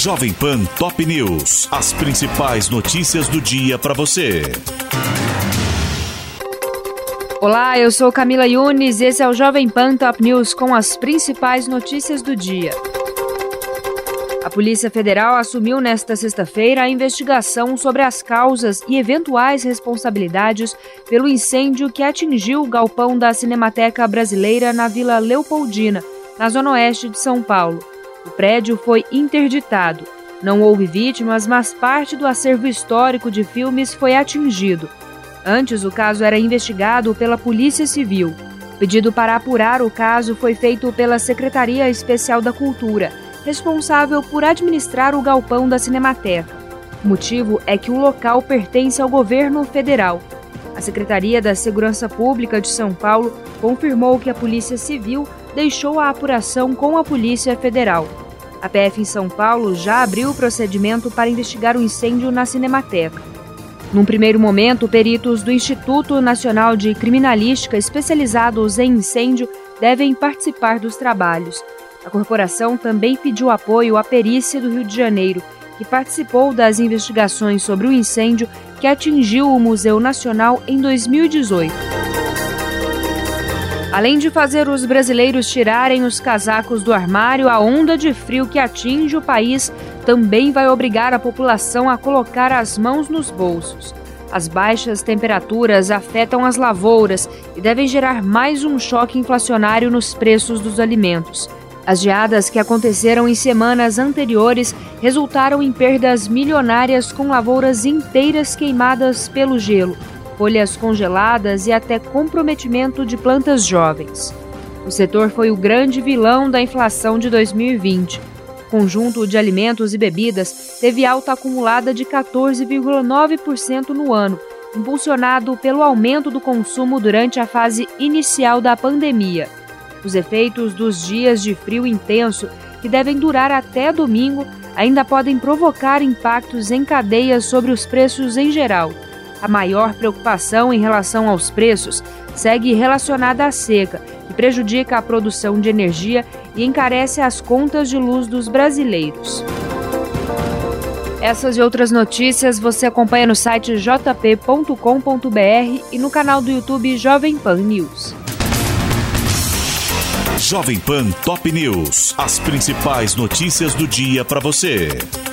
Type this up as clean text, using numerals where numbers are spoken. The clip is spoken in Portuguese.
Jovem Pan Top News. As principais notícias do dia para você. Olá, eu sou Camila Yunes e esse é o Jovem Pan Top News com as principais notícias do dia. A Polícia Federal assumiu nesta sexta-feira a investigação sobre as causas e eventuais responsabilidades pelo incêndio que atingiu o galpão da Cinemateca Brasileira na Vila Leopoldina, na zona oeste de São Paulo. O prédio foi interditado. Não houve vítimas, mas parte do acervo histórico de filmes foi atingido. Antes, o caso era investigado pela Polícia Civil. O pedido para apurar o caso foi feito pela Secretaria Especial da Cultura, responsável por administrar o galpão da Cinemateca. O motivo é que o local pertence ao governo federal. A Secretaria da Segurança Pública de São Paulo confirmou que a Polícia Civil deixou a apuração com a Polícia Federal. A PF em São Paulo já abriu o procedimento para investigar o incêndio na Cinemateca. Num primeiro momento, peritos do Instituto Nacional de Criminalística especializados em incêndio devem participar dos trabalhos. A corporação também pediu apoio à perícia do Rio de Janeiro, que participou das investigações sobre o incêndio que atingiu o Museu Nacional em 2018. Além de fazer os brasileiros tirarem os casacos do armário, a onda de frio que atinge o país também vai obrigar a população a colocar as mãos nos bolsos. As baixas temperaturas afetam as lavouras e devem gerar mais um choque inflacionário nos preços dos alimentos. As geadas que aconteceram em semanas anteriores resultaram em perdas milionárias com lavouras inteiras queimadas pelo gelo, folhas congeladas e até comprometimento de plantas jovens. O setor foi o grande vilão da inflação de 2020. O conjunto de alimentos e bebidas teve alta acumulada de 14,9% no ano, impulsionado pelo aumento do consumo durante a fase inicial da pandemia. Os efeitos dos dias de frio intenso, que devem durar até domingo, ainda podem provocar impactos em cadeia sobre os preços em geral. A maior preocupação em relação aos preços segue relacionada à seca, que prejudica a produção de energia e encarece as contas de luz dos brasileiros. Essas e outras notícias você acompanha no site jp.com.br e no canal do YouTube Jovem Pan News. Jovem Pan Top News. As principais notícias do dia para você.